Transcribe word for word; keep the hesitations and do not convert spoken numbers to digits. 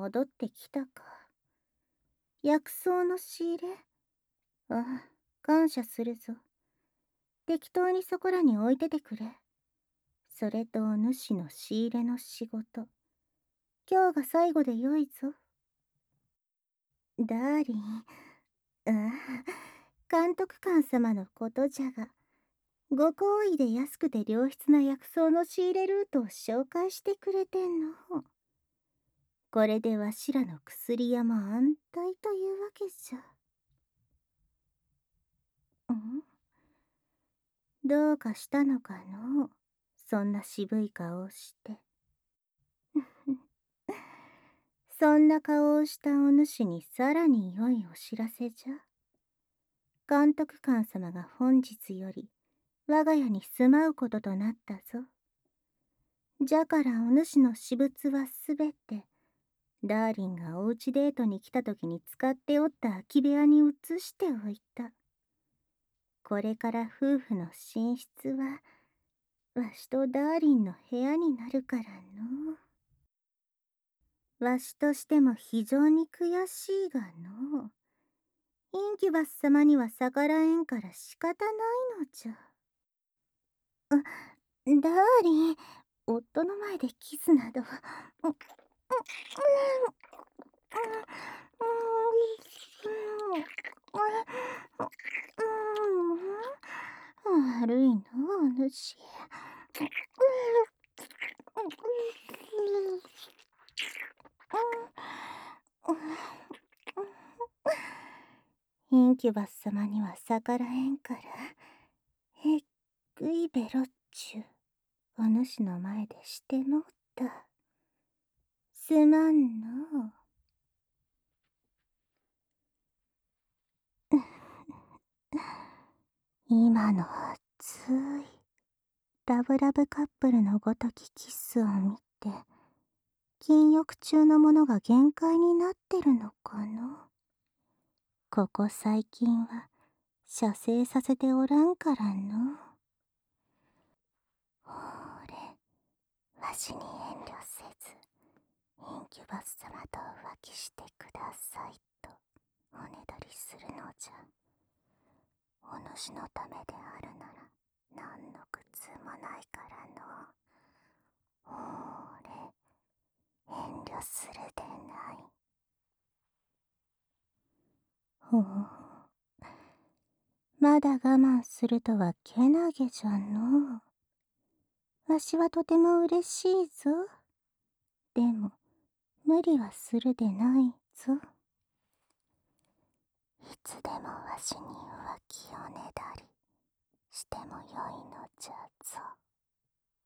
戻ってきたか。薬草の仕入れ。ああ、感謝するぞ。適当にそこらに置いててくれ。それとお主の仕入れの仕事。今日が最後でよいぞ。ダーリン、ああ、監督官様のことじゃが、ご好意で安くて良質な薬草の仕入れルートを紹介してくれてんの。これでわしらの薬屋も安泰というわけじゃ。んどうかしたのかの、そんな渋い顔をして。そんな顔をしたお主にさらに良いお知らせじゃ。監督官様が本日より我が家に住まうこととなったぞ。じゃからお主の私物はすべて、ダーリンがおうちデートに来た時に使っておった空き部屋に移しておいた。これから夫婦の寝室は、わしとダーリンの部屋になるからの。わしとしても非常に悔しいがの。インキュバス様には逆らえんから仕方ないのじゃ。あ、ダーリン、夫の前でキスなど。悪いの、お主。インキュバス様には逆らえんから、えっぐいベロッチュ、お主の前でしてもった。すまんの。今の熱いラブラブカップルのごときキスを見て、禁欲中のものが限界になってるのかの。ここ最近は射精させておらんからの。ほれ、わしに遠慮せず、インキュバス様と浮気してくださいとおねだりするのじゃ。お主のためであるなら何の苦痛もないからの。ほれ、遠慮するでない。ほう、まだ我慢するとはけなげじゃのう。わしはとても嬉しいぞ。でも無理はするでないぞ。いつでもわしに浮気をねだりしてもよいのじゃぞ。